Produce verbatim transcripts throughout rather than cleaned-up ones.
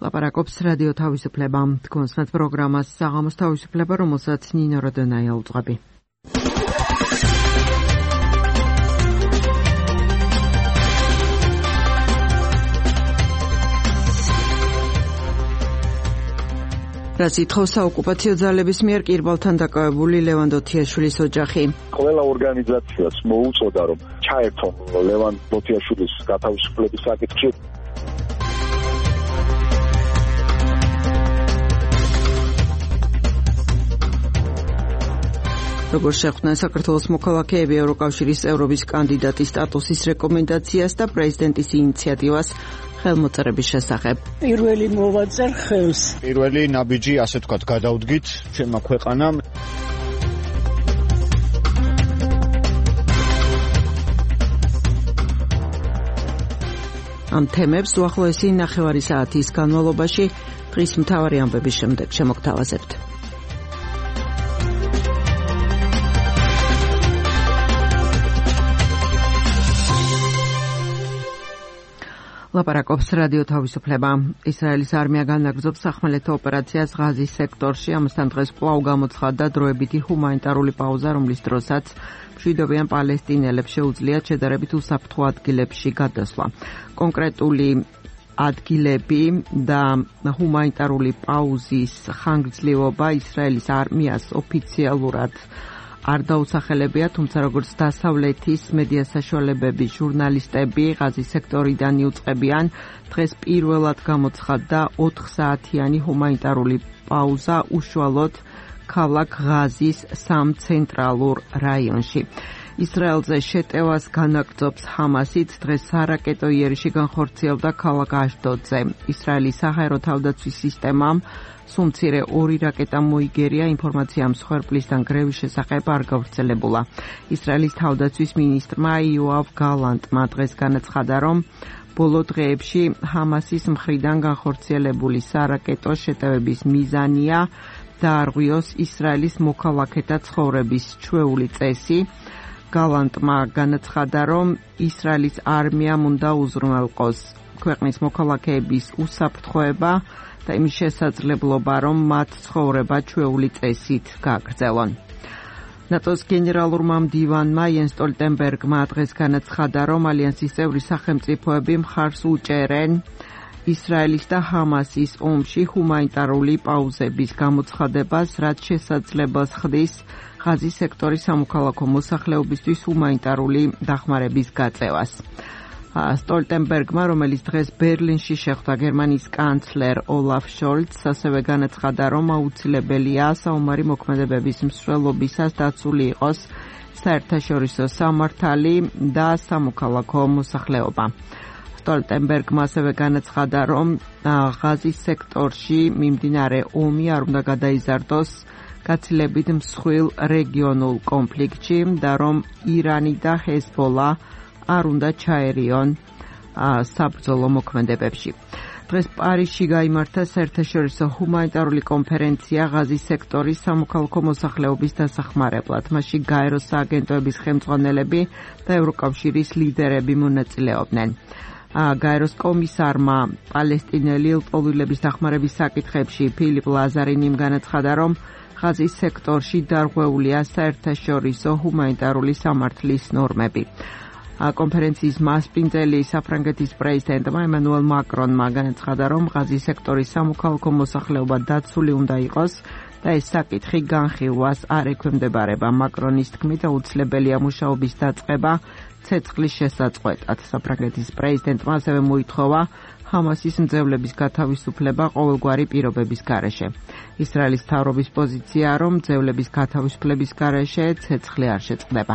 ლაპარაკობს რადიო თავისუფლება. თქვენსმეთ პროგრამას საღამოს თავისუფლება, რომელსაც ნინო როდონაია უძღვები. რაც ითხოვს საოკუპაციო ძალების მიერ კირბალთან დაკავებული ლევან დოთიაშვილის ოჯახი. ყველა ორგანიზაციას მოუწოდა, რომ ჩაერთონ ლევან დოთიაშვილის გათავისუფლების საკითხში. როგორც შეხვდნენ საქართველოს მოქალაქეები ევროკავშირის წევრობის კანდიდატის სტატუსის რეკომენდაციას და პრეზიდენტის ინიციატივას ხელმოწერების შესახებ. პირველი მოვაწერ ხელს. პირველი ნაბიჯი, ასე ვთქვათ, გადავდგით ჩემმა ქვეყანამ. ამ თემებს უახლოესი ნახევარი საათის განმავლობაში დღის მთავარი ამბების შემდეგ შემოგთავაზებთ. ლაპარაკობს რადიო თავისუფლება. ისრაელის არმია განაგრძობს სახმელეთო ოპერაციას ღაზის სექტორში. ამასთან დღეს კვლავ გამოცხადდა დროებითი ჰუმანიტარული პაუზა, რომლის დროსაც მშვიდობიან პალესტინელებს შეუძლიათ შედარებით უსაფრთხო ადგილებში გადასვლა. კონკრეტული ადგილები და ჰუმანიტარული პაუზის ხანგრძლივობა ისრაელის არმიას ოფიციალურად არ დაუსახელებია, თუმცა როგორც დასავლეთის მედია საშუალებები, ჟურნალისტები ღაზის სექტორიდან იუწყებიან, დღეს პირველად გამოცხადდა ოთხ საათიანი ჰუმანიტარული პაუზა უშუალოდ ქალაქ ღაზის სამ ცენტრალურ რაიონში. ისრაელზე შეტევას განაგრძობს ჰამასიც, დღეს სარაკეტო იერიში განხორციელდა ქალაქ აშდოდზე. ისრაელის საჰაერო თავდაცვის სისტემამ სუმცირე ორი რაკეტა მოიგერია, ინფორმაცია მსხვერპლისგან გრევის შესახებ არ გავრცელებულა. ისრაელის თავდაცვის მინისტრმა იოავ გალანტმა დღეს განაცხადა, რომ ბოლო დღეებში ჰამასის მხრიდან განხორციელებული სარაკეტო შეტევების მიზანია დაარღვიოს ისრაელის მოქალაქეთა ცხოვრების ჩვეული წესი. გალანტმა განაცხადა, რომ ისრაელის არმიამ უნდა უზრუნველყოს ქვეყნის მოქალაქეების უსაფრთხოება და იმის შესაძლებლობა, რომ მათ ცხოვრება ჩვეული წესით გააგრძელონ. ნატოს გენერალურმა მდივანმა იენს სტოლტენბერგმა დღეს განაცხადა, რომ ალიანსის წევრი სახელმწიფოები მხარს უჭერენ ისრაელის და ჰამასის ომში ჰუმანიტარული პაუზების გამოცხადებას, რაც შესაძლებელს ხდის ღაზის სექტორის სამოქალაქო მოსახლეობისთვის ჰუმანიტარული დახმარების გაწევას. სტოლტენბერგმა, რომელიც დღეს ბერლინში შეხვდა გერმანიის კანცლერ ოლაფ შოლცს, ასევე განაცხადა, რომ აუცილებელია საომარი მოქმედებების მსვლელობისას დაცული იყოს საერთაშორისო სამართალი და სამოქალაქო მოსახლეობა. სტოლტენბერგმა ასევე განაცხადა, რომ ღაზის სექტორში მიმდინარე ომი არ უნდა გადაიზარდოს გაცილებით მსხვილ რეგიონულ კონფლიქტში და რომ ირანი და ჰეზბოლა არ უნდა ჩაერიონ საბრძოლო მოქმედებებში. დღეს პარიზში გაიმართა საერთაშორისო ჰუმანიტარული კონფერენცია ღაზის სექტორის სამოქალაქო მოსახლეობის დასახმარებლად. მასში გაეროს სააგენტოების ხელმძღვანელები და ევროკავშირის ლიდერები მონაწილეობდნენ. გაეროს კომისარმა პალესტინელი ლტოლვილების დახმარების საკითხებში ფილიპ ლაზარინიმ განაცხადა, რომ ღაზის სექტორში დარღვეულია საერთაშორისო ჰუმანიტარული სამართლის ნორმები. კონფერენციის მასპინძელი საფრანგეთის პრეზიდენტმა ემანუელ მაკრონმა განაცხადა, რომ ღაზის სექტორის სამოქალაქო მოსახლეობა დაცული უნდა იყოს და ეს საკითხი განხილვას არ ექვემდებარება. მაკრონის თქმით, აუცილებელია მუშაობის დაწყება ცეცხლის შესაწყვეტად. საფრანგეთის პრეზიდენტმა ასევე მოითხოვა ჰამასის მძევლების გათავისუფლება ყოველგვარი პირობების გარეშე. ისრაელის მთავრობის პოზიციაა, რომ მძევლების გათავისუფლების გარეშე ცეცხლი არ შეწყდება.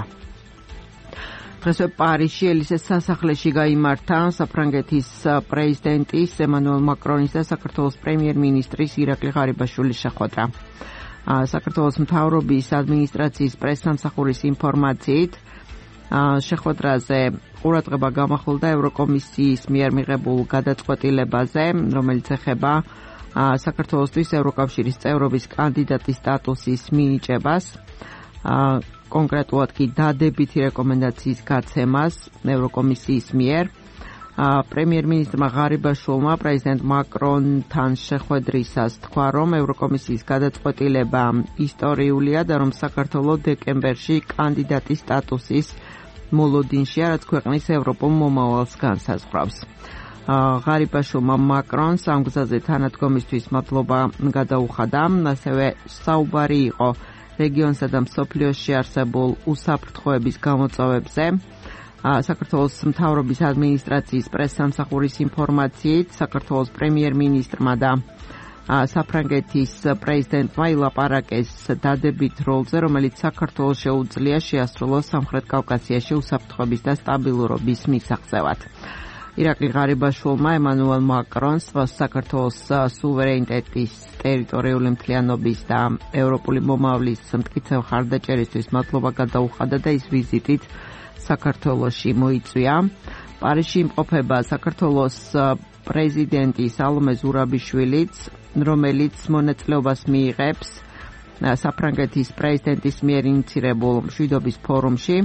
დღესვე პარიზში ელისეს სასახლეში გაიმართა საფრანგეთის პრეზიდენტის ემანუელ მაკრონის და საქართველოს პრემიერ-მინისტრის ირაკლი ღარიბაშვილის შეხვედრა. საქართველოს მთავრობის ადმინისტრაციის პრესსამსახურის ინფორმაციით შეხვედრაზე ყურადღება გამახვილდა ევროკომისიის მიერ მიღებულ გადაწყვეტილებაზე, რომელიც ეხება საქართველოსთვის ევროკავშირის წევრობის კანდიდატის სტატუსის მინიჭებას. კონკრეტულად კი დადებითი რეკომენდაციის გაცემას ევროკომისიის მიერ პრემიერ-მინისტრმა ღარიბაშვილმა პრეზიდენტ მაკრონთან შეხვედრისას თქვა, რომ ევროკომისიის გადაწყვეტილება ისტორიულია და რომ საქართველოს დეკემბერში კანდიდატის სტატუსის მოლოდინშია, რაც ქვეყნის ევროპულ მომავალს განსაზღვრავს. ღარიბაშვილმა მაკრონს ამ გზაზე თანადგომისთვის მადლობა გადაუხადა, ასევე საუბარი იყო რეგიონსა და მსოფლიოში არსებულ უსაფრთხოების გამოწვევებზე. საქართველოს მთავრობის ადმინისტრაციის პრესსამსახურის ინფორმაციით, საქართველოს პრემიერ-მინისტრმა და საფრანგეთის პრეზიდენტმა ილაპარაკეს დადებით როლზე, რომელიც საქართველოს შეუძლია შეასრულოს სამხრეთ კავკასიაში უსაფრთხოების და სტაბილურობის მისაღწევად. ირაკლი ღარიბაშვილმა ემანუელ მაკრონს საქართველოს სუვერენიტეტის, ტერიტორიული მთლიანობის და ევროპული მომავლის მტკიცე მხარდაჭერისთვის მადლობა გადაუხადა და ის ვიზიტით საქართველოში მოიწვია. პარიზში იმყოფება საქართველოს პრეზიდენტი სალომე ზურაბიშვილიც, რომელიც მონაწილეობას მიიღებს საფრანგეთის პრეზიდენტის მიერ ინიციირებულ მშვიდობის ფორუმში.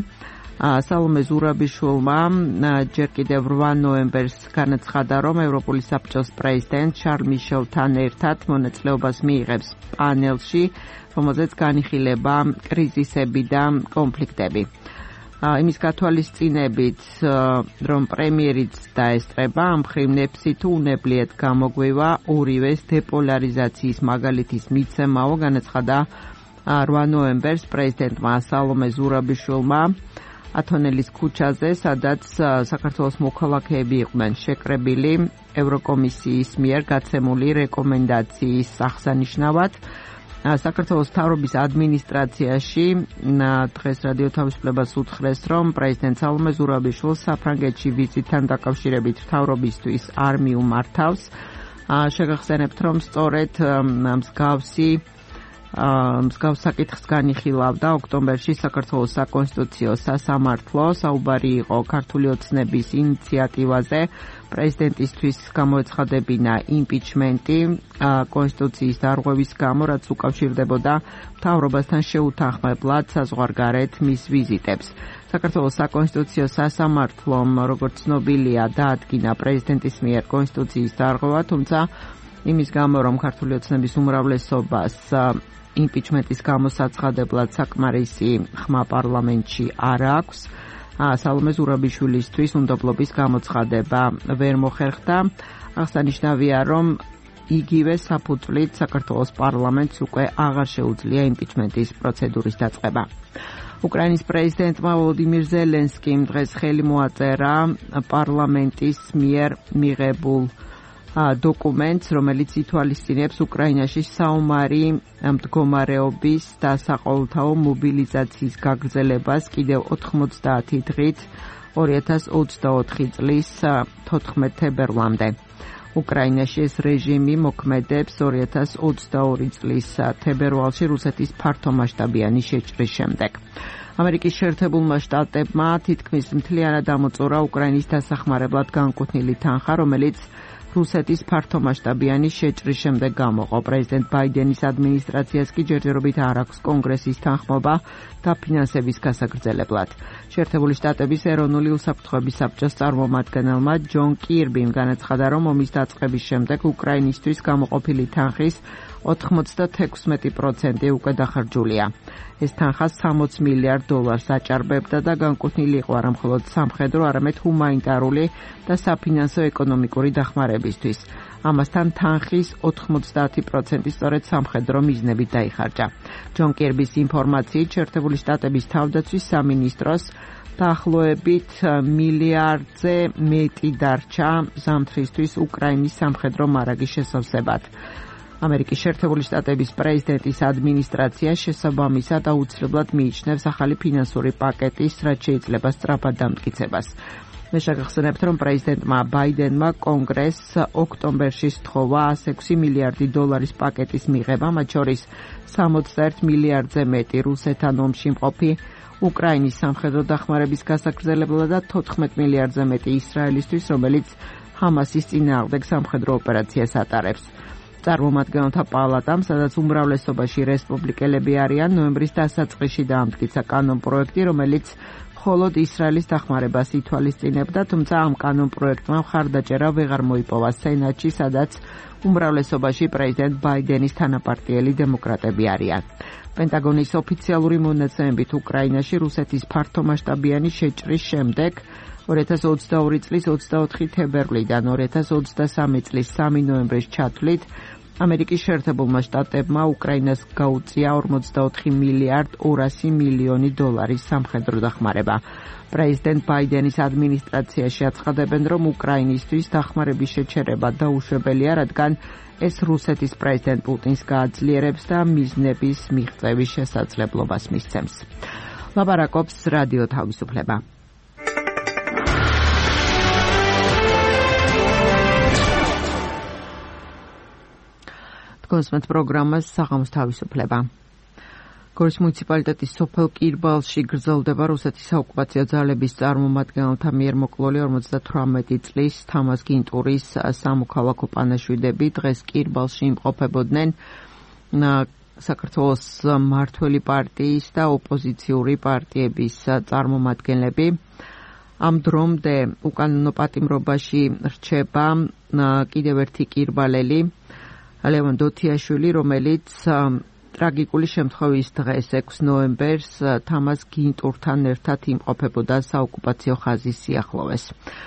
სალომე ზურაბიშვილმა ჯერ კიდევ რვა ნოემბერს განაცხადა, რომ ევროპული საბჭოს პრეზიდენტ შარლ მიშელთან ერთად მონაწილეობას მიიღებს პანელში, რომელზეც განიხილება კრიზისები და კონფლიქტები. იმის გათვალისწინებით, რომ პრემიერიც დაესწრება, ამ მხრივ ნეფსი თუ უნებლიეთ გამოგვივა ორივეს დეპოლარიზაციის მაგალითის მიცემაო, განაცხადა რვა ნოემბერს პრეზიდენტმა სალომე ზურაბიშვილმა ათონელის ქუჩაზე, სადაც საქართველოს მოქალაქეები იყვნენ შეკრებილი ევროკომისიის მიერ გაცემული რეკომენდაციის აღსანიშნავად. საქართველოს მთავრობის ადმინისტრაციაში დღეს რადიო თავისუფლებას უთხრეს, რომ პრეზიდენტ სალომე ზურაბიშვილს საფრანგეთში ვიზიტთან დაკავშირებით მთავრობისთვის არ მიუმართავს. შეგახსენებთ, რომ სწორედ მსგავსი მსგავს საკითხს განიხილავდა ოქტომბერში საქართველოს საკონსტიტუციო სასამართლო. საუბარი იყო ქართული ოცნების ინიციატივაზე პრეზიდენტისთვის გამოეცხადებინა იმპიჩმენტი კონსტიტუციის დარღვევის გამო, რაც უკავშირდებოდა მთავრობასთან შეუთანხმებლად საზღვარგარეთ მის ვიზიტებს. საქართველოს საკონსტიტუციო სასამართლომ, როგორც ცნობილია, დაადგინა პრეზიდენტის მიერ კონსტიტუციის დარღვევა, თუმცა იმის გამო, რომ ქართული ოცნების უმრავლესობას იმპიჩმენტის გამოსაცხადებლად საკმარისი ხმა პარლამენტში არ აქვს, სალომე ზურაბიშვილისთვის უნდობლობის გამოცხადება ვერ მოხერხდა. აღსანიშნავია, რომ იგივე საფუძვლით საქართველოს პარლამენტს უკვე აღარ შეუძლია იმპიჩმენტის პროცედურის დაწყება. უკრაინის პრეზიდენტმა ვოლოდიმირ ზელენსკიმ დღეს ხელი მოაწერა პარლამენტის მიერ მიღებულ დოკუმენტს, რომელიც ითვალისწინებს უკრაინაში საომარი მდგომარეობის და საყოველთაო მობილიზაციის გაგრძელებას კიდევ ოთხმოცდაათი დღით ორი ათას ოცდაოთხი წლის თოთხმეტ თებერვლამდე. უკრაინაში ეს რეჟიმი მოქმედებს ორი ათას ოცდაორი წლის თებერვალში რუსეთის ფართომასშტაბიანი შეჭრის შემდეგ. ამერიკის შეერთებულმა შტატებმა თითქმის მთლიანად ამოწურა უკრაინის დასახმარებლად განკუთვნილი თანხა, რომელიც რუსეთის ფართომასშტაბიანი შეჭრის შემდეგ გამოყო. პრეზიდენტ ბაიდენის ადმინისტრაციას კი ჯერჯერობით არ აქვს კონგრესის თანხმობა დაფინანსების გასაგრძელებლად. შეერთებული შტატების ეროვნული უსაფრთხოების საბჭოს წარმომადგენელმა ჯონ კირბიმ განაცხადა, რომ ომის დაწყების შემდეგ უკრაინისთვის გამოყოფილი თანხის ოთხმოცდათექვსმეტი პროცენტი უკვე დახარჯულია. ეს თანხა სამოც მილიარდ დოლარს აჭარბებდა და განკუთვნილი იყო არა მხოლოდ სამხედრო, არამედ ჰუმანიტარული და საფინანსო ეკონომიკური დახმარებისთვის. ამასთან თანხის ოთხმოცდაათი პროცენტი სწორედ სამხედრო მიზნებით დაიხარჯა. ჯონ კირბის ინფორმაციით, შეერთებული შტატების თავდაცვის სამინისტროს დაახლოებით მილიარდზე მეტი დარჩა ზამთრისთვის უკრაინის სამხედრო მარაგის შესავსებად. ამერიკის შეერთებული შტატების პრეზიდენტის ადმინისტრაცია შესაბამისად აუცილებლად მიიჩნევს ახალი ფინანსური პაკეტის, რაც შეიძლება სწრაფად დამტკიცებას. მე შეგახსენებთ, რომ პრეზიდენტმა ბაიდენმა კონგრესს ოქტომბერში სთხოვა ასი ექვსი მილიარდი დოლარის პაკეტის მიღება, მათ შორის სამოცდაერთი მილიარდზე მეტი რუსეთთან ომში მყოფი უკრაინის სამხედრო დახმარების გასაგრძელებლად და თოთხმეტ მილიარდზე მეტი ისრაელისთვის, რომელიც ჰამასის წინააღმდეგ სამხედრო ოპერაციას ატარებს. წარმომადგენელთა პალატამ, სადაც უმრავლესობაში რესპუბლიკელები არიან, ნოემბრის დასაწყისში დაამტკიცა კანონპროექტი, რომელიც მხოლოდ ისრაელის დახმარებას ითვალისწინებდა, თუმცა ამ კანონპროექტმა მხარდაჭერა ვეღარ მოიპოვა სენატში, სადაც უმრავლესობაში პრეზიდენტ ბაიდენის თანაპარტიელი დემოკრატები არიან. პენტაგონის ოფიციალური მონაცემებით უკრაინაში რუსეთის ფართომასშტაბიანი შეჭრის შემდეგ ორი ათას ოცდაორი წლის ოცდაოთხი თებერვლიდან ორი ათას ოცდასამი წლის სამი ნოემბრის ჩათვლით ამერიკის შეერთებულმა შტატებმა უკრაინას გაუწია ორმოცდაოთხი მილიარდ ორასი მილიონი დოლარის სამხედრო დახმარება. პრეზიდენტ ბაიდენის ადმინისტრაციაში აცხადებენ, რომ უკრაინისთვის დახმარების შეჩერება დაუშვებელია, რადგან ეს რუსეთის პრეზიდენტ პუტინს გააძლიერებს და მიზნების მიღწევის შესაძლებლობას მისცემს. ლაპარაკობს რადიო თავისუფლება. კონსმეთ პროგრამას საღამოს თავისუფლება. გორის მუნიციპალიტეტის სოფელ კირბალში გრძელდება რუსეთის საოკუპაციო ძალების წარმომადგენელთა მიერ მოკლული ორმოცდათვრამეტი წლის თამაზ გინტურის სამოქალაქო პანაშვიდები. დღეს კირბალში იმყოფებოდნენ საქართველოს მმართველი პარტიის და ოპოზიციური პარტიების წარმომადგენლები. ამ დრომდე უკანონო პატიმრობაში რჩება კიდევ ერთი კირბალელი ლევან დოთიაშვილი, რომელიც ტრაგიკული შემთხვევის დღეს ექვსი ნოემბერს თამაზ გინტურთან ერთად იმყოფებოდა საოკუპაციო ხაზის სიახლოვეს.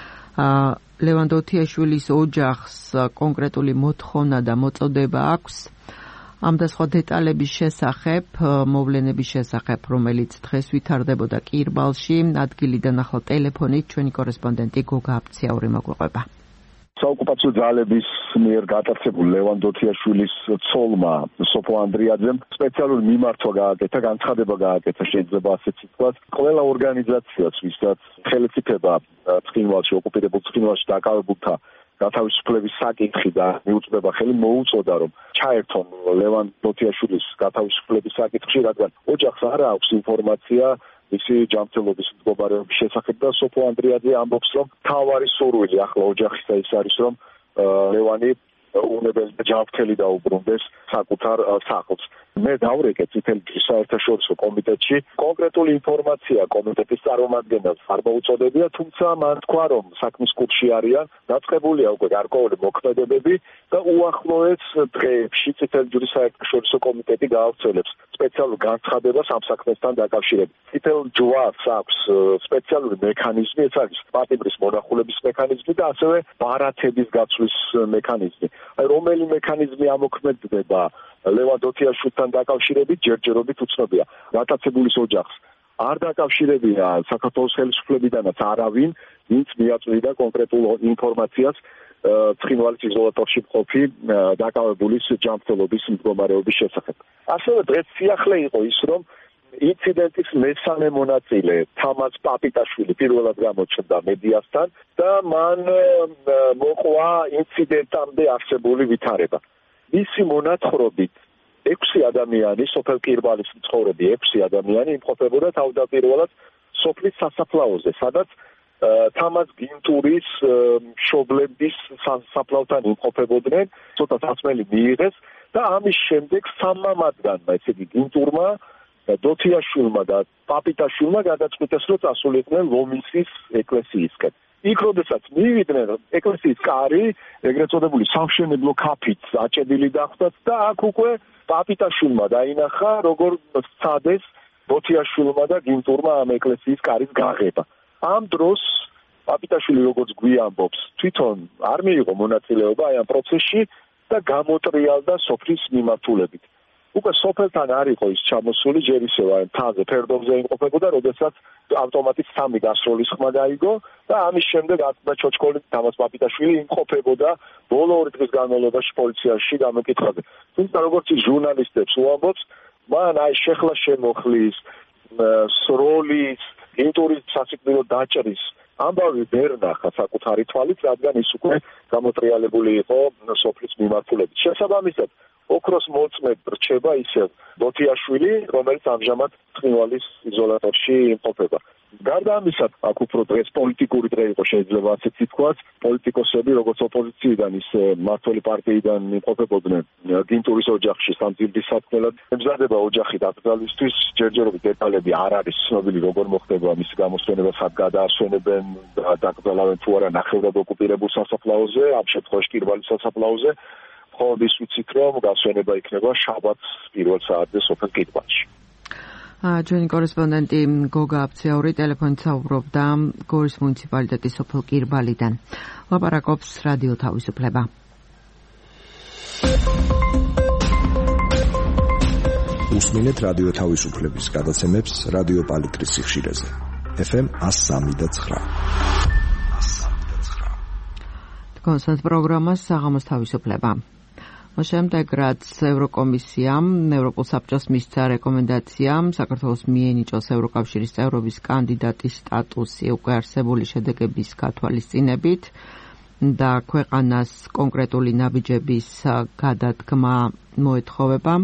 ლევან დოთიაშვილის ოჯახს კონკრეტული მოთხოვნა და მოწოდება აქვს ამ და სხვა დეტალების შესახებ, მოვლენების შესახებ, რომელიც დღეს ვითარდებოდა კირბალში, ადგილიდან ახლა ტელეფონით ჩვენი კორესპონდენტი გოგა აფციაური მოგვიყვება. საოკუპაციო ძალების მიერ გატაცებული ლევან დოთიაშვილის ცოლმა სოფო ანდრიაძემ სპეციალური მიმართვა გააკეთა, განცხადება გააკეთა, შეიძლება ასეც ითქვას, ყველა ორგანიზაციაც, ვისაც ხელისუფლება ცხინვალში, ოკუპირებულ ცხინვალში დაკავებულთა გათავისუფლების საკითხი და მიუწვდება ხელი მოუწოდა, რომ ჩაერთონ ლევან დოთიაშვილის გათავისუფლების საკითხში, რადგან ოჯახს არ აქვს ინფორმაცია მისი ჯანმრთელობის მდგომარეობის შესახებ და სოფო ანდრიაძე ამბობს, რომ თავარი სურვილი ახლა ოჯახისა ის არის, რომ ლევანი უნებელი და ჯანმრთელი დაუბრუნდეს საკუთარ სახლს. მე დავრეკე წითელი ჯვრის საერთაშორისო კომიტეტში, კონკრეტული ინფორმაცია კომიტეტის წარმომადგენელს არ მოუწოდებია, თუმცა მან თქვა, რომ საქმის კურსში არიან, დაწყებულია უკვე გარკვეული მოქმედებები და უახლოეს დღეებში წითელი ჯვრის საერთაშორისო კომიტეტი გაავრცელებს სპეციალურ განცხადებას ამ საქმესთან დაკავშირებით. წითელ ჯვარს აქვს სპეციალური მექანიზმი, ეს არის პატიმრის მონახულების მექანიზმი და ასევე ბარათების გაცვლის მექანიზმი. აი რომელი მექანიზმი ამოქმედდება ლევან დოთიაშვილთან დაკავშირებით ჯერჯერობით უცნობია. გატაცებულის ოჯახს არ დაკავშირებია საქართველოს ხელისუფლებიდანაც არავინ, ვინც მიაწვდიდა კონკრეტულ ინფორმაციას ცხინვალის იზოლატორში მყოფი დაკავებულის ჯანმრთელობის მდგომარეობის შესახებ. ასევე დღეს სიახლე იყო ის, რომ ინციდენტის მესამე მონაწილე თამაზ პაპიტაშვილი პირველად გამოჩნდა მედიასთან და მან მოყვა ინციდენტამდე არსებული ვითარება. მისი მონათხრობით ექვსი ადამიანი, სოფელ კირბალის მცხოვრები ექვსი ადამიანი იმყოფებოდა თავდაპირველად სოფლის სასაფლაოზე, სადაც თამაზ გინტურის მშობლების სასაფლაოთან იმყოფებოდნენ, ცოტა სასმელი მიიღეს და ამის შემდეგ სამმა მათგანმა, ესე იგი გინტურმა, დოთიაშვილმა და პაპიტაშვილმა გადაწყვიტეს, რომ წასულიყვნენ ლომისის ეკლესიისკენ. იქ როდესაც მივიდნენ, ეკლესიის კარი, ეგრეთ წოდებული სამშენებლო ქაფით აჭედილი დახვდათ და აქ უკვე პაპიტაშვილმა დაინახა, როგორ სცადეს დოთიაშვილმა და გინტურმა ამ ეკლესიის კარის გაღება. ამ დროს პაპიტაშვილი როგორც გვიამბობს, თვითონ არ მიიღო მონაწილეობა აი ამ პროცესში და გამოტრიალდა სოფლის მიმართულებით. უკვე სოფელთან არ იყო ის ჩამოსული, ჯერ ისევ აი მთაზე ფერდობზე იმყოფებოდა, როდესაც ავტომატით სამი გასროლის ხმა გაიგო და ამის შემდეგ აწდა ჩოჩკოლი თამაზ პაპიტაშვილი იმყოფებოდა ბოლო ორი დღის განმავლობაში პოლიციაში გამოკითხაზე. თუმცა როგორც ის ჟურნალისტებს უამბობს, მან აი შეხლა შემოხლის, სროლის, გინტურის სასიკვდილო დაჭრის ამბავი ვერ ნახა საკუთარი თვალით, რადგან ის უკვე გამოტრიალებული იყო სოფლის მიმართულებით. შესაბამისად, ოქროს მოწმედ რჩება ისევ დოთიაშვილი, რომელიც ამჟამად ცხინვალის იზოლატორში იმყოფება. გარდა ამისა, აქ უფრო დღეს პოლიტიკური დღე იყო, შეიძლება ასეც ითქვას, პოლიტიკოსები როგორც ოპოზიციიდან, ისე მმართველი პარტიიდან იმყოფებოდნენ დინტურის ოჯახში სამძიმრის საქმელად. ემზადება ოჯახი დაკრძალვისთვის, ჯერჯერობით დეტალები არ არის ცნობილი, როგორ მოხდება მისი გამოსვენება, სად გადაასვენებენ, დაკრძალავენ თუ არა ნახევრად ოკუპირებულ სასაფლაოზე, ამ შემთხვევაში კირბალის სასაფლაოზე. მხოლოდ ის ვიცით, რომ გასვენება იქნება შაბათს პირველ საათზე სოფელ კირბალში. ჩვენი კორესპონდენტი გოგა აფციაური ტელეფონით საუბრობდა გორის მუნიციპალიტეტის სოფელ კირბალიდან. ლაპარაკობს რადიო თავისუფლება. უსმინეთ რადიო თავისუფლების გადაცემებს რადიო პალიტრის სიხშირეზე. ეფ ემ one oh three point nine. კონსტანტ პროგრამას საღამოს თავისუფლება. შემდეგ რაც ევროკომისიამ ევროპულ საბჭოს მისცა რეკომენდაცია საქართველოს მიენიჭოს ევროკავშირის წევრობის კანდიდატის სტატუსი უკვე არსებული შედეგების გათვალისწინებით და ქვეყანას კონკრეტული ნაბიჯების გადადგმა მოეთხოვება.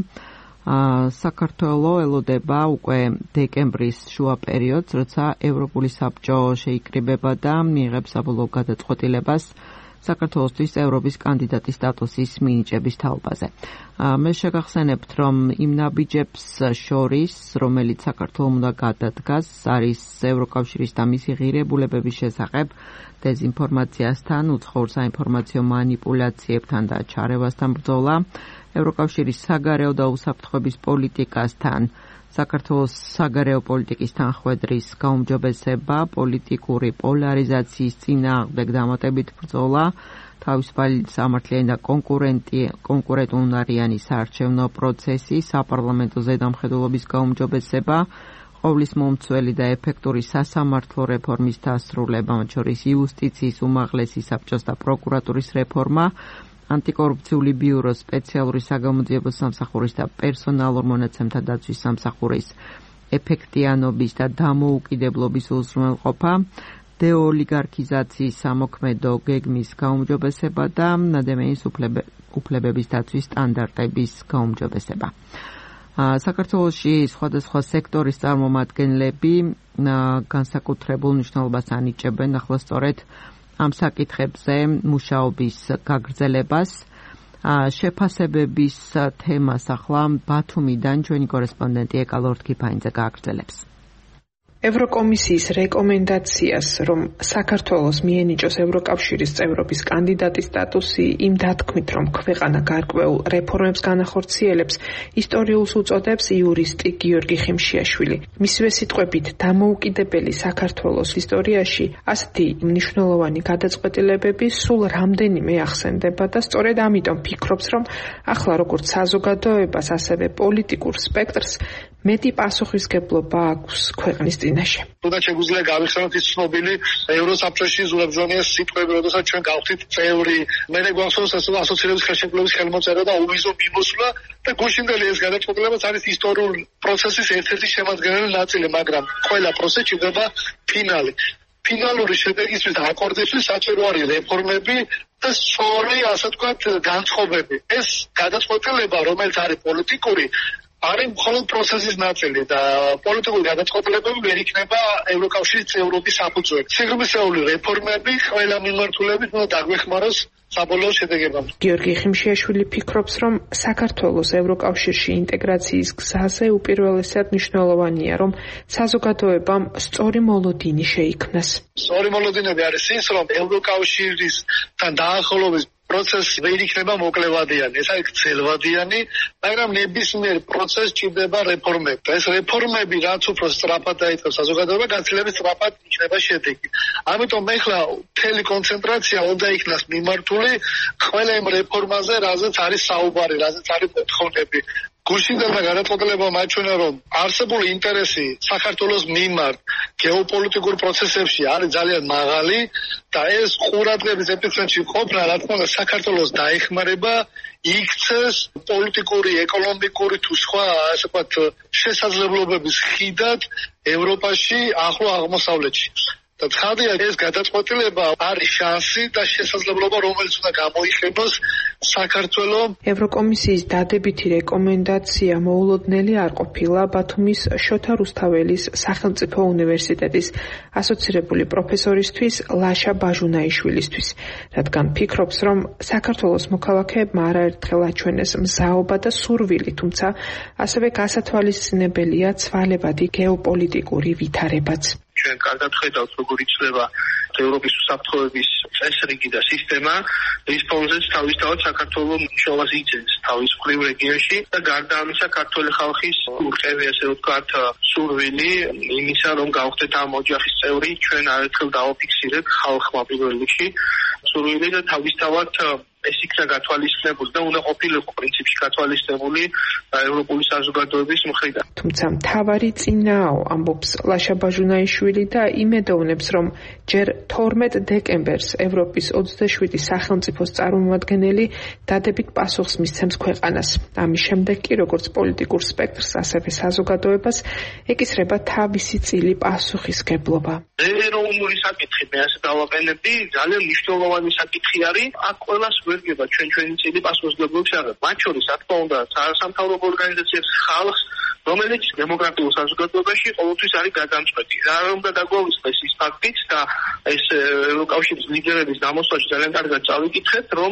საქართველო ელოდება უკვე დეკემბრის შუა პერიოდს, როცა ევროპული საბჭო შეიკრიბება და მიიღებს საბოლოო გადაწყვეტილებას საქართველოსთვის ევროპის კანდიდატის სტატუსის მინიჭების თაობაზე. მე შეგახსენებთ, რომ იმ ნაბიჯებს შორის, რომელიც საქართველომ უნდა გადადგას, არის ევროკავშირის და მისი ღირებულებების შესახებ დეზინფორმაციასთან, უცხოურ საინფორმაციო манипуляციებთან და ჩარევასთან ბრძოლა, ევროკავშირის საგარეო და უსაფრთხოების პოლიტიკასთან, საქართველოს საგარეო პოლიტიკის თანხმედრის გაუმჯობესება, პოლიტიკური პოლარიზაციის წინააღმდეგ დამატებით ბრძოლა, თავისუფალი სამართლიანი და კონკურენტუნარიანი საარჩევნო პროცესი, საპარლამენტო ზედამხედველობის გაუმჯობესება, ყოვლის მომცველი და ეფექტური სასამართლო რეფორმის დასრულება, მათ შორის იუსტიციის უმაღლესი საბჭოს და პროკურატურის რეფორმა, ანტიკორუფციული ბიუროს სპეციალური საგამოძიებო სამსახურის და პერსონალურ მონაცემთა დაცვის სამსახურის ეფექტიანობის და დამოუკიდებლობის უზრუნველყოფა, დეოლიგარქიზაციის სამოქმედო გეგმის გაუმჯობესება და ადამიანის უფლებების დაცვის სტანდარტების გაუმჯობესება. საქართველოში სხვადასხვა სექტორის წარმომადგენლები განსაკუთრებულ მნიშვნელობას ანიჭებენ ახლა სწორედ ამ საკითხებზე მუშაობის გაგრძელებას. შეფასებების თემას ახლა ბათუმიდან ჩვენი კორესპონდენტი ეკალორთ კიფაინძე გააგრძელებს. ევროკომისიის რეკომენდაციას, რომ საქართველოს მიენიჭოს ევროკავშირის წევრობის კანდიდატის სტატუსი იმ დათქმით, რომ ქვეყანა გარკვეულ რეფორმებს განახორციელებს, ისტორიულს უწოდებს იურისტი გიორგი ხიმშიაშვილი. მისივე სიტყვებით, დამოუკიდებელი საქართველოს ისტორიაში ასეთი მნიშვნელოვანი გადაწყვეტილებები სულ რამდენიმე ახსენდება და სწორედ ამიტომ ფიქრობს, რომ ახლა როგორც საზოგადოებას, ასევე პოლიტიკურ სპექტრს მეტი პასუხისგებლობა აქვს ქვეყნის წინაშე. თუნდაც შეგვიძლია გავიხსენოთ ის ცნობილი ევროსაბჭოში ზურაბჟონიას სიტყვები, როდესაც ჩვენ გავხდით წევრი, მე გვახსოვს ასოცირების ხელშეკრულების ხელმოწერა და უვიზო მიმოსვლა და გუშინდელი ეს გადაწყვეტილებაც არის ისტორიული პროცესის ერთ-ერთი შემადგენელი ნაწილი, მაგრამ ყველა პროცესი ჭირდება ფინალი. ფინალური შედეგისთვის და აკორდისთვის საჭირო არის რეფორმები და სწორი, ასე ვთქვათ, განწყობები. ეს გადაწყვეტილება, რომელიც არის პოლიტიკური, არის მხოლოდ პროცესის ნაწილი და პოლიტიკური გადაწყვეტილებები ვერ იქნება ევროკავშირის წევრობის საფუძველი. სიღრმისეული რეფორმები ყველა მიმართულებით უნდა დაგვეხმაროს საბოლოო შედეგებამდე. გიორგი ხიმშიაშვილი ფიქრობს, რომ საქართველოს ევროკავშირში ინტეგრაციის გზაზე უპირველესად მნიშვნელოვანია, რომ საზოგადოებამ სწორი მოლოდინი შეიქმნას. სწორი მოლოდინები არის ის, რომ ევროკავშირისთან დაახლოების პროცესი ვერ იქნება მოკლევადიანი, ეს არის გრძელვადიანი, მაგრამ ნებისმიერ პროცესს ჭირდება რეფორმები. ეს რეფორმები რაც უფრო სწრაფად დაიწყებს საზოგადოება, გაცილებით სწრაფად იქნება შედეგი. ამიტომ ეხლა მთელი კონცენტრაცია უნდა იქნას მიმართული ყველა იმ რეფორმაზე, რაზეც არის საუბარი, რაზეც არის მოთხოვნები. გუშინდელმა გადაწყვეტილებამ აჩვენა, რომ არსებული ინტერესი საქართველოს მიმართ გეოპოლიტიკურ პროცესებში არის ძალიან მაღალი და ეს ყურადღების ეპიცენტრში ყოფნა, რა თქმა უნდა, საქართველოს დაეხმარება იქცეს პოლიტიკური, ეკონომიკური თუ სხვა, ასე ვთქვათ, შესაძლებლობების ხიდად ევროპაში, ახლო აღმოსავლეთში. და ცხადია, ეს გადაწყვეტილება არის შანსი და შესაძლებლობა, რომელიც უნდა გამოიხებოს საქართველოს ევროკომისიის დადებითი რეკომენდაცია მოულოდნელი არ ყოფილა ბათუმის შოთა რუსთაველის სახელმწიფო უნივერსიტეტის ასოცირებული პროფესორისთვის ლაშა ბაჟუნაიშვილისთვის, რადგან ფიქრობს, რომ საქართველოს მოქალაქეებმა არაერთხელ აჩვენეს მზაობა და სურვილი, თუმცა ასევე გასათვალისწინებელია ცვალებადი გეოპოლიტიკური ვითარებაც. ჩვენ კარგად ხედავთ, როგორ იცვლება ევროპის უსაფრთხოების წესრიგი და სისტემა, რის ფონზეც თავისთავად საქართველოს მნიშვნელობას იძენს თავის მხრივ რეგიონში და გარდა ამისა ქართველი ხალხის ურყევი, ასე ვთქვათ, სურვილი იმისა, რომ გავხდეთ ამ ოჯახის წევრი, ჩვენ არაერთხელ დავაფიქსირეთ ხალხმა პირველ რიგში სურვილი და თავისთავად ეს იქნა გათვალისწინებული და უნდა ყოფილიყო პრინციპში გათვალისწინებული ევროპული საზოგადოების მხრიდან. თუმცა მთავარი წინააო, ამბობს ლაშა ბაჟუნაიშვილი და იმედოვნებს, რომ ჯერ თორმეტ დეკემბერს ევროპის ოცდაშვიდი სახელმწიფოს წარმომადგენელი დადებით პასუხს მისცემს ქვეყანას. ამის შემდეგ კი როგორც პოლიტიკურ სპექტრს, ასევე საზოგადოებას ეკისრება თავისი წილი პასუხისგებლობა. ეროვნული საკითხი მე ასე დავაყენებდი, ძალიან მნიშვნელოვანი საკითხი არის, აქ ყველას ვერგება ჩვენ ჩვენი წილი პასუხისმგებლობის აღება. მათ შორის, რა თქმა უნდა, სამთავრობო ორგანიზაციებს, ხალხს, რომელიც დემოკრატიულ საზოგადოებაში ყოველთვის არის გადამწყვეტი. რა უნდა დაგვაუწყდეს ის ფაქტიც და ეს ევროკავშირის ლიდერების გამოსვლაში ძალიან კარგად წავიკითხეთ, რომ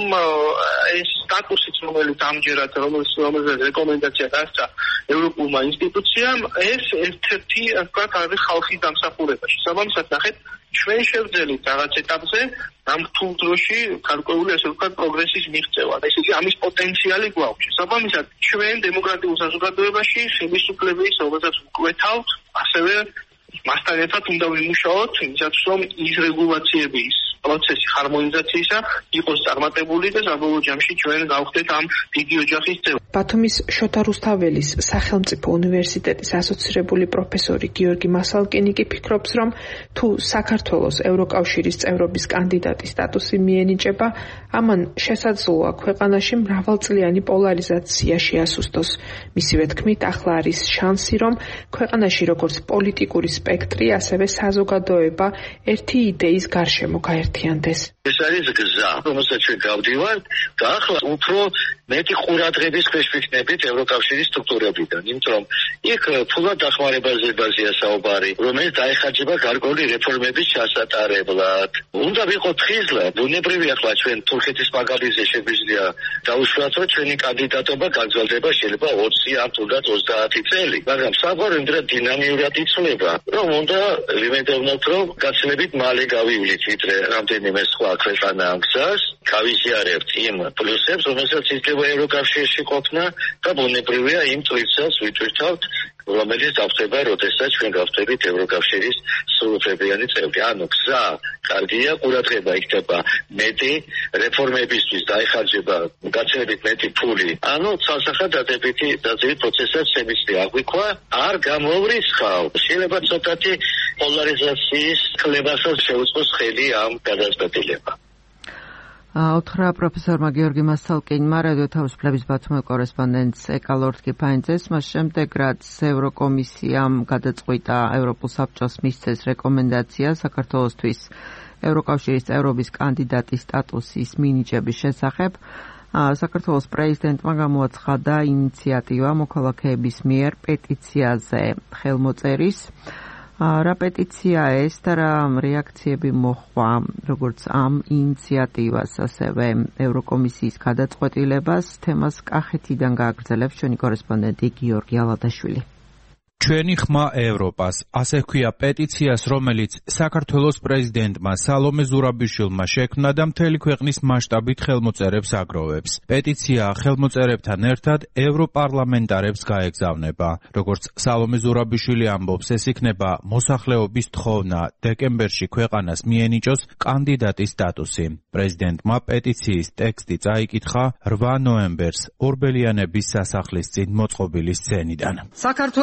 ეს სტატუსიც, რომელიც ამჯერად რომელიც რომელიც რეკომენდაცია დასცა ევროპულმა ინსტიტუციამ, ეს ერთ-ერთი, ვთქვათ, არის ხალხის დამსახურებაში. საბამისად, ნახეთ, ჩვენ შევძელით რაღაც ეტაპზე ამ რთულ დროში გარკვეული, ასე ვთქვათ, პროგრესის მიღწევა. ესე იგი, ამის პოტენციალი გვაქვს. საბამისად, ჩვენ დემოკრატიულ საზოგადოებაში ხელისუფლების, რომელსაც ვკვეთავთ, ასევე მასთან ერთად უნდა ვიმუშაოთ, იმისათვის, რომ ის რეგულაციების პროცესი ჰარმონიზაციისა იყოს წარმატებული და საბოლოო ჯამში ჩვენ გავხდეთ ამ დიდი ოჯახის წევრი. ბათუმის შოთა რუსთაველის სახელმწიფო უნივერსიტეტის ასოცირებული პროფესორი გიორგი მასალკინი კი ფიქრობს, რომ თუ საქართველოს ევროკავშირის წევრობის კანდიდატის სტატუსი მიენიჭება, ამან შესაძლოა ქვეყანაში მრავალწლიანი პოლარიზაცია შეასუსტოს. მისივე თქმით, ახლა არის შანსი, რომ ქვეყანაში როგორც პოლიტიკური სპექტრი, ასევე საზოგადოება ერთი იდეის გარშემო გაერთიანდეს. ეს არის გზა, რომელსაც ჩვენ გავდივართ და ახლა უფრო მეტი ყურადღების ქვეშ ვიქნებით ევროკავშირის სტრუქტურებიდან, იმიტომ რომ იქ ფულად დახმარებაზებაზეა საუბარი, რომელიც დაეხარჯება გარკვეული რეფორმების ჩასატარებლად. უნდა ვიყოთ ხიზლად, ბუნებრივია ახლა ჩვენ თურქეთის მაგალითზე შეგვიძლია დაუშვათ, რომ ჩვენი კანდიდატობა გაგრძელდება შეიძლება ოცი ან თუნდაც ოცდაათი წელი, მაგრამ საუბარი იმდროინდელ დინამიურად იცვლება, რომ უნდა ვიმედოვნოთ, რომ გაცილებით მალე გავივლით ვიდრე რამდენიმე სხვა ქვეყანა ამ გზას, გავიზიარებთ იმ პლუსებს, რომელსაც იძლევა ევროკავშირში ყოფნა და ბუნებრივია იმ წრესაც ვიტვირთავთ, რომელიც დავხდება, როდესაც ჩვენ გავხდებით ევროკავშირის სრულუფლებიანი წევრი. ანუ გზა კარგია, ყურადღება იქნება მეტი, რეფორმებისთვის დაიხარჯება გაცილებით მეტი ფული. ანუ ცალსახად დადებითი დაძირი პროცესაც შემიძლია აღვიქვა, არ გამოვრიცხავ. შეიძლება ცოტათი პოლარიზაციის ხლებასაც შეუწყოს ხელი ამ გადაწყვეტილება. უთხრა პროფესორმა გიორგი მასალკინმა რადიო თავისუფლების ბათუმის კორესპონდენტს ეკალორდ კიფაინძეს, მას შემდეგ რაც ევროკომისიამ გადაწყვიტა ევროპულ საბჭოს მისცეს რეკომენდაცია საქართველოსთვის ევროკავშირის წევრობის კანდიდატის სტატუსის მინიჭების შესახებ, საქართველოს პრეზიდენტმა გამოაცხადა ინიციატივა მოქალაქეების მიერ პეტიციაზე ხელმოწერის. რა პეტიცია ეს და რა რეაქციები მოჰყვა როგორც ამ ინიციატივას, ასევე ევროკომისიის გადაწყვეტილებას, თემას კახეთიდან გააგრძელებს ჩვენი კორესპონდენტი გიორგი ალადაშვილი. ჩვენი ხმა ევროპას, ასე ჰქვია პეტიციას, რომელიც საქართველოს პრეზიდენტმა სალომე ზურაბიშვილმა შექმნა და მთელი ქვეყნის მასშტაბით ხელმოწერებს აგროვებს. პეტიცია ხელმოწერებთან ერთად ევროპარლამენტარებს გაეგზავნება. როგორც სალომე ზურაბიშვილი ამბობს, ეს იქნება მოსახლეობის თხოვნა დეკემბერში ქვეყანას მიენიჭოს კანდიდატის სტატუსი. პრეზიდენტმა პეტიციის ტექსტი წაიკითხა რვა ნოემბერს ორბელიანების სასახლის წინ მოწყობილი სცენიდან. საქართველოს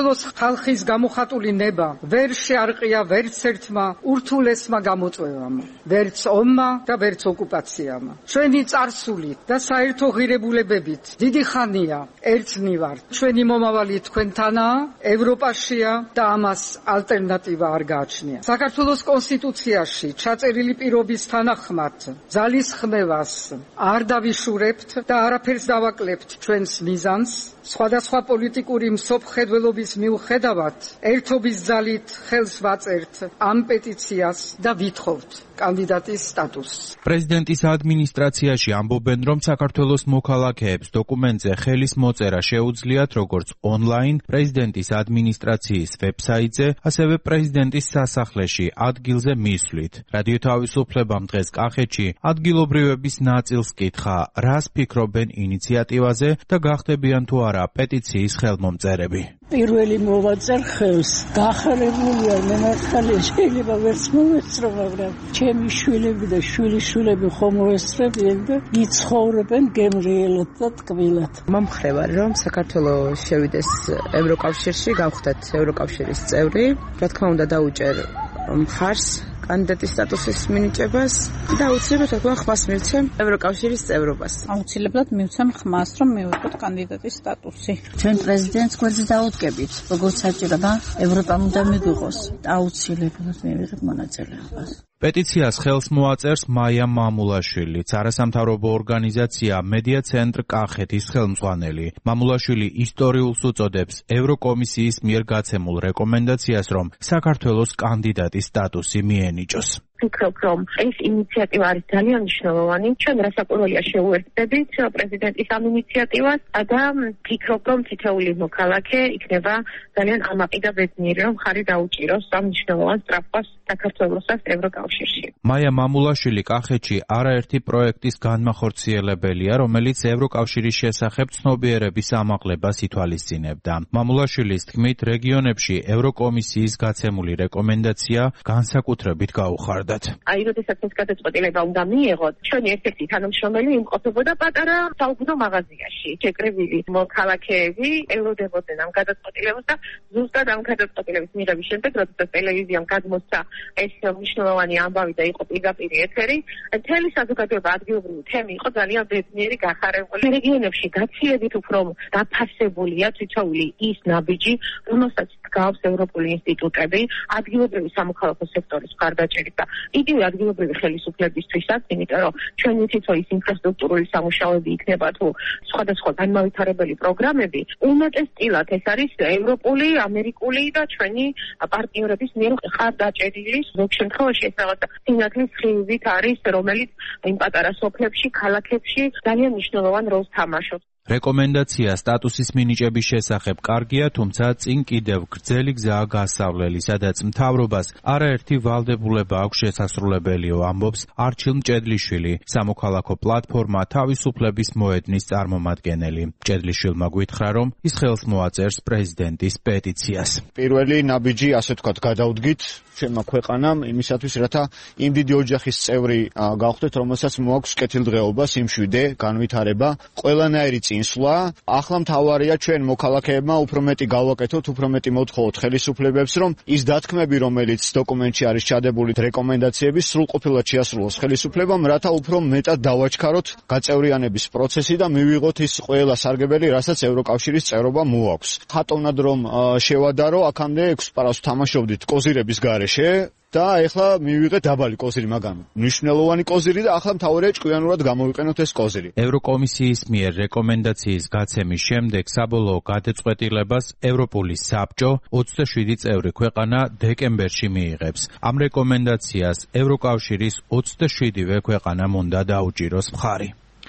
ხალხის გამოხატული ნება ვერ შეარყია ვერც ერთმა ურთულესმა გამოწვევამ, ვერც ომმა და ვერც ოკუპაციამ. ჩვენი წარსული და საერთო ღირებულებებით დიდი ხანია ერთნი ვართ. ჩვენი მომავალი თქვენთანაა, ევროპაშია და ამას ალტერნატივა არ გააჩნია. საქართველოს კონსტიტუციაში ჩაწერილი პირობის თანახმად ძალისხმევას არ დავიშურებთ და არაფერს დავაკლებთ ჩვენს მიზანს. სხვადასხვა პოლიტიკური მსოფლმხედველობის მიუხედავად ერთობის ძალით ხელს ვაწერთ ამ პეტიციას და ვითხოვთ კანდიდატის სტატუსს. პრეზიდენტის ადმინისტრაციაში ამბობენ, რომ საქართველოს მოქალაქეებს დოკუმენტზე ხელის მოწერა შეუძლიათ როგორც ონლაინ პრეზიდენტის ადმინისტრაციის ვებსაიტზე, ასევე პრეზიდენტის სასახლეში ადგილზე მისვლით. რადიო თავისუფლებამ დღეს კახეთში ადგილობრივების ნაწილს კითხა, რას ფიქრობენ ინიციატივაზე და გახდებიან თუ არა პეტიციის ხელმომწერები. პირველი მოვაწერ ხელს, გახარებულია მემარხალე, შეიძლება ვერც მოვესწრო, მაგრამ ჩემი შვილები და შვილიშვილები ხომ მოესწრებიან და იცხოვრებენ გემრიელად და ტკბილად. მომხრევარ, რომ საქართველოს შევიდეს ევროკავშირში, გავხდეთ ევროკავშირის წევრი, რა თქმა უნდა დაუჭერ მხარს კანდიდატის სტატუსის მინიჭებას და აუცილებლად თქვა ხმას მივცემ ევროკავშირის წევრობას. აუცილებლად მივცემ ხმას, რომ მივიღოთ კანდიდატის სტატუსი. ჩვენ პრეზიდენტს გვერდზე დაუდგებით, როგორც საჭიროა ევროპამ უნდა მიგვიღოს. აუცილებლად მივიღეთ მონაწილეობას. პეტიციას ხელს მოაწერს მაია მამულაშვილი, არასამთავრობო ორგანიზაცია მედია ცენტრ კახეთის ხელმძღვანელი. მამულაშვილი ისტორიულს უწოდებს ევროკომისიის მიერ გაცემულ რეკომენდაციას, რომ საქართველოს კანდიდატის სტატუსი მიენიჭოს. ვფიქრობ, რომ ეს ინიციატივა არის ძალიან მნიშვნელოვანი. ჩვენ რასაკვირველია შეუერთდებით პრეზიდენტის ამ ინიციატივას და ვფიქრობ, რომ თითოეული მოქალაქე იქნება ძალიან ამაყი და ბედნიერი, რომ ხარი დაუჭიროს ამ მნიშვნელოვან სწრაფვას საქართველოსაც ევროკავშირში. მაია მამულაშვილი კახეთში არაერთი პროექტის განმახორციელებელია, რომელიც ევროკავშირის შესახებ ცნობიერების ამაღლებას ითვალისწინებდა. მამულაშვილის თქმით, რეგიონებში ევროკომისიის გაცემული რეკომენდაცია განსაკუთრებით გაუხარდა. აი, როდესაც ეს გადაწყვეტილება უნდა მიიღოთ, ჩვენი ერთ-ერთი თანამშრომელი იმყოფებოდა პატარა საუბნო მაღაზიაში. შეკრებილი მოქალაქეები ელოდებოდნენ ამ გადაწყვეტილებას და ზუსტად ამ გადაწყვეტილების მიღების შემდეგ, როდესაც ტელევიზიამ გადმოსცა ეს მნიშვნელოვანი ამბავი და იყო პირდაპირ ეთერი, მთელი საზოგადოება ადგილობრივი თემი იყო ძალიან ბედნიერი, გახარებული. რეგიონებში გაცილებით უფრო დაფასებულია თითოეული ის ნაბიჯი, რომელსაც გავს ევროპული ინსტიტუტები, ადგილობრივი სამოქალაქო სექტორის მხარდაჭერით და იგივე ადგილობრივი ხელისუფლებისთვისაც, იმიტომ რომ ჩვენი თითო ის ინფრასტრუქტურული სამუშაოები იქნება თუ სხვადასხვა განმავითარებელი პროგრამები, უმეტესწილად ეს არის ევროპული, ამერიკული და ჩვენი პარტნიორების მიერ მხარდაჭერილი. ზოგ შემთხვევაში ეს რაღაცა სინათლის ხილვით არის, რომელიც იმ პატარა სოფლებში, ქალაქებში ძალიან მნიშვნელოვან როლს თამაშობს. რეკომენდაცია სტატუსის მინიჭების შესახებ კარგია, თუმცა წინ კიდევ გრძელი გზაა გასავლელი, სადაც მთავრობას არაერთი ვალდებულება აქვს შესასრულებელიო, ამბობს არჩილ მჭედლიშვილი, სამოქალაქო პლატფორმა თავისუფლების მოედნის წარმომადგენელი. მჭედლიშვილმა გვითხრა, რომ ის ხელს მოაწერს პრეზიდენტის პეტიციას. პირველი ნაბიჯი, ასე ვთქვათ, გადავდგით ჩემმა ქვეყანამ იმისათვის, რათა იმ დიდი ოჯახის წევრი გავხდეთ, რომელსაც მოაქვს კეთილდღეობა, სიმშვიდე, განვითარება, ყველანაირი წინსვლა. ახლა მთავარია ჩვენ მოქალაქეებმა უფრო მეტი გავაკეთოთ, უფრო მეტი მოვთხოვოთ ხელისუფლებებს, რომ ის დათქმები, რომელიც დოკუმენტში არის ჩადებული, რეკომენდაციები სრულყოფილად შეასრულოს ხელისუფლებამ, რათა უფრო მეტად დავაჩქაროთ გაწევრიანების პროცესი და მივიღოთ ის ყველა სარგებელი, რასაც ევროკავშირის წევრობა მოაქვს. ხატოვნად რომ შევადარო, აქამდე ექვს პარას თამაშობდით კოზირების გარეშე და ეხლა მივიღეთ დაბალი კოზირი, მაგრამ მნიშვნელოვანი კოზირი და ახლა მთავარია ჭკვიანურად გამოვიყენოთ ეს კოზირი. ევროკომისიის მიერ რეკომენდაციის გაცემის შემდეგ საბოლოო გადაწყვეტილებას ევროპული საბჭო ოცდაშვიდი წევრი ქვეყანა დეკემბერში მიიღებს. ამ რეკომენდაციას ევროკავშირის ოცდაშვიდივე ქვეყანამ უნდა დაუჭიროს მხარი.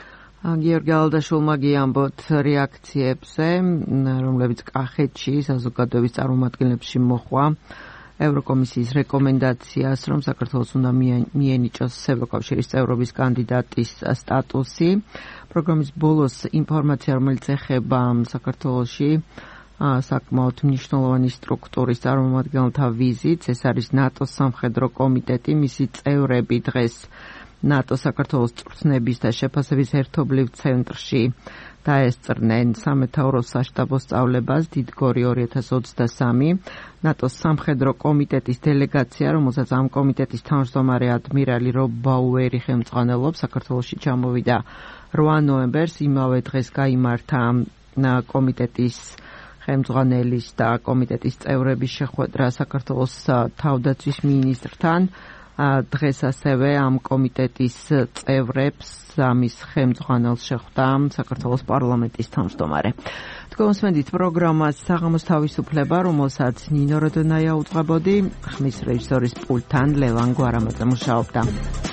გიორგი ალდაშულმა გიამბოთ რეაქციებზე, რომლებიც კახეთში საზოგადოების წარმომადგენლებში მოხვა ევროკომისიის რეკომენდაციას, რომ საქართველოს უნდა მიენიჭოს ევროკავშირის წევრობის კანდიდატის სტატუსი. პროგრამის ბოლოს ინფორმაცია, რომელიც ეხება საქართველოში საკმაოდ მნიშვნელოვანი სტრუქტურის წარმომადგენელთა ვიზიტს, ეს არის ნატოს სამხედრო კომიტეტი, მისი წევრები დღეს ნატო საქართველოს წვრთნების და შეფასების ერთობლივ ცენტრში დაესწრნენ სამეთაურო საშტაბო სწავლებას დიდგორი ორი ათას ოცდასამი ნატოს სამხედრო კომიტეტის დელეგაცია, რომელსაც ამ კომიტეტის თავმჯდომარე ადმირალი რობ ბაუერი ხელმძღვანელობს, საქართველოში ჩამოვიდა რვა ნოემბერს. იმავე დღეს გაიმართა კომიტეტის ხელმძღვანელის და კომიტეტის წევრების შეხვედრა საქართველოს თავდაცვის მინისტრთან. დღეს ასევე ამ კომიტეტის წევრებს ამის ხელმძღვანელს შეხვდა საქართველოს პარლამენტის თავმჯდომარე. თქვენსმენდით პროგრამას საღამოს თავისუფლება, რომელსაც ნინო როდონაია უძღვებოდი, ხმის რეჟისორის პულტთან ლევან გვარამაძე მუშაობდა.